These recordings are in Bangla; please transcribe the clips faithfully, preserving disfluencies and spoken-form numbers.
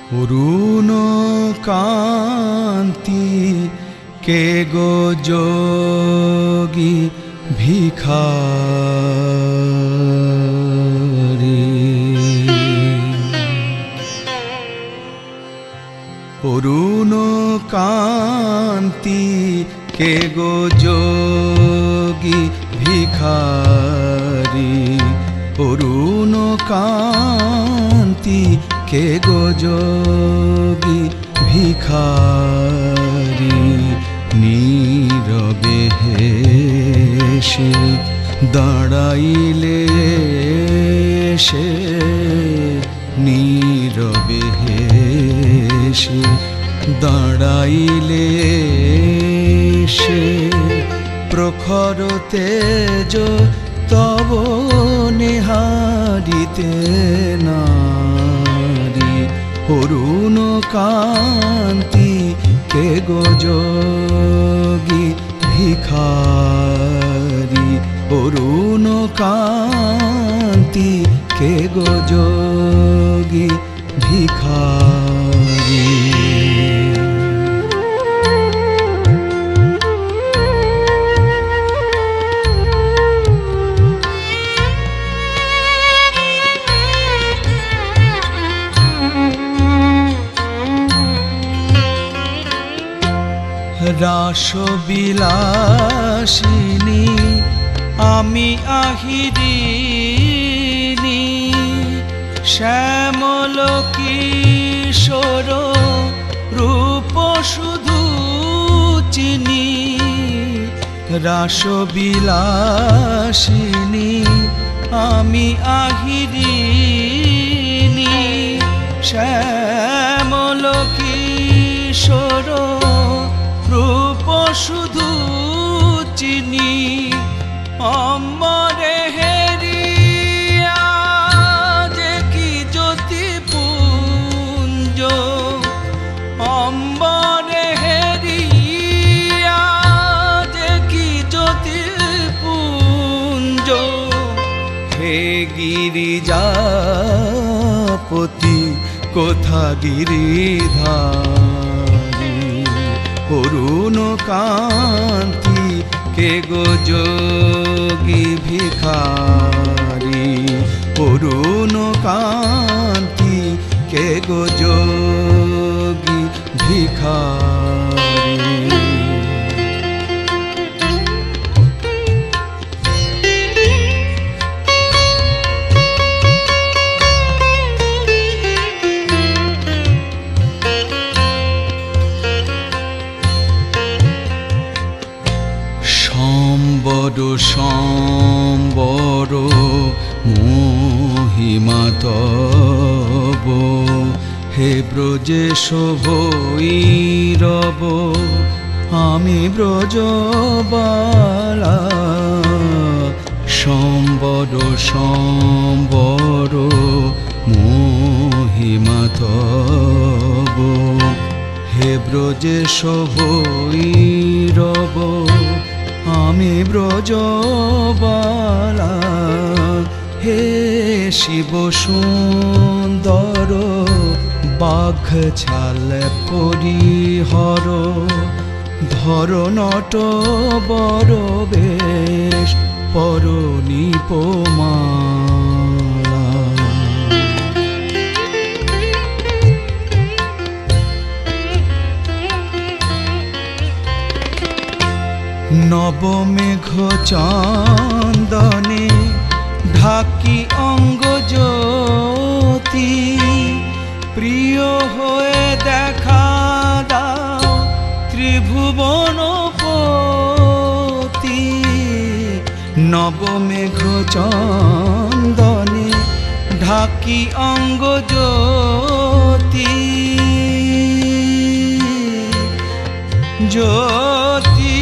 অরুণ কান্তি কে গো যোগী ভিখারি। অরুণ কান্তি কে গো যোগী ভিখারি। অরুণ কান্তি কে গো যোগী ভিখারি। নীরবে হেসে দাঁড়াইলে সে, নীরবে হেসে দাঁড়াইলে সে। প্রখর তেজ তব নেহারিতে নারী। অরুণ কান্তি কে গো যোগী ভিখারি। অরুণ কান্তি কে গো যোগী ভিখারি। রাসবিলাসিনী আমি আহিরিনী। শ্যামল কিশোর রূপ শুধু চিনি। রাসবিলাসিনী আমি আহিরিনী। শ্যামল কিশোর রূপ শুধু চিনি। অম্বরে হেরিয়া যে কি জ্যোতি পুঞ্জ। অম্বরে হেরিয়া যে কি জ্যোতি পুঞ্জ। হে গিরিজাপতি কোথা গিরিধারী। অরুণ কান্তি কে গো যোগী ভিখারি। অরুণ কান্তি কে গো যোগী ভিখারি। সম্বর সম্বর মহিমা তব। হে ব্রজেশ ভৈরব আমি ব্রজবালা। সম্বর সম্বর মহিমা তব। হে ব্রজেশ ভৈরব আমি ব্রজবালা। হে শিব সুন্দর বাঘ ছাল পরিহর। ধর নট বর বেশ পর নিপমালা। নবমেঘ চন্দনে ঢাকি অঙ্গ জ্যোতি। প্রিয় হয়ে দেখা দাও ত্রিভুবনপতি। নবমেঘ চন্দনে ঢাকি অঙ্গ জ্যোতি। জ্যোতি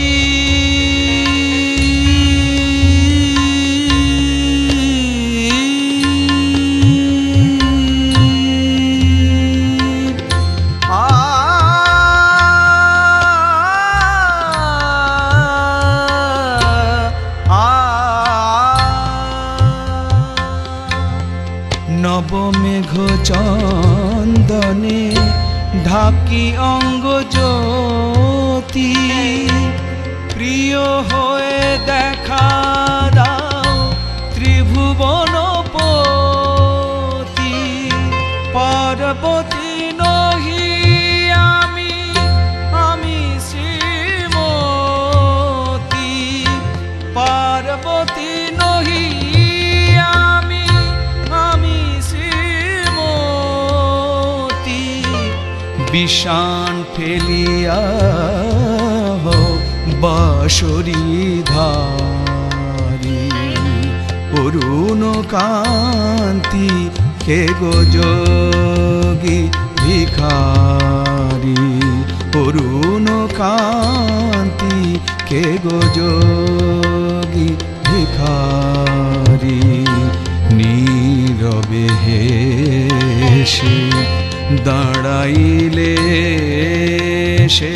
নবমেঘ চন্দনে ঢাকি অঙ্গ জ্যোতি প্রিয় হয়ে দেখা দাও ত্রিভুবনপতি পার্বতী নহি আমি আমি শ্রীমতী পার্বতী নহি আমি আমি শ্রীমতী বিষাণ ফেলিয়া বাঁশরী ধারি অরুণ কান্তি কে গো যোগী ভিখারি অরুণ কান্তি কে গো যোগী ভিখারি নীরবে হেসে দাঁড়াইলে সে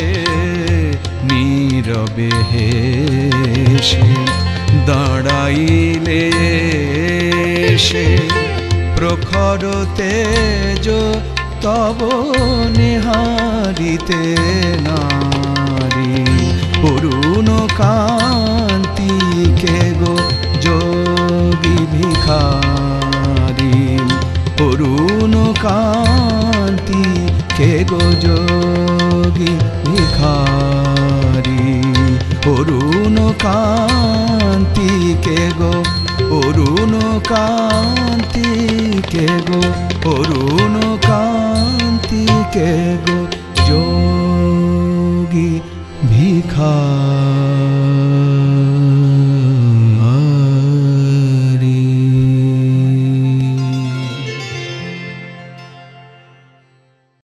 নীরবে হেসে দাঁড়াইলে সে প্রখর তেজ তব নিহারিতে নারী অরুণ কান্তি কে গো যোগী ভিখারি অরুণ কান্তি কে গো যোগী ভিখারি অরুণ কান্তি কে গো অরুণ কান্তি কে গো অরুণ কান্তি কে গো যোগী ভিখারি।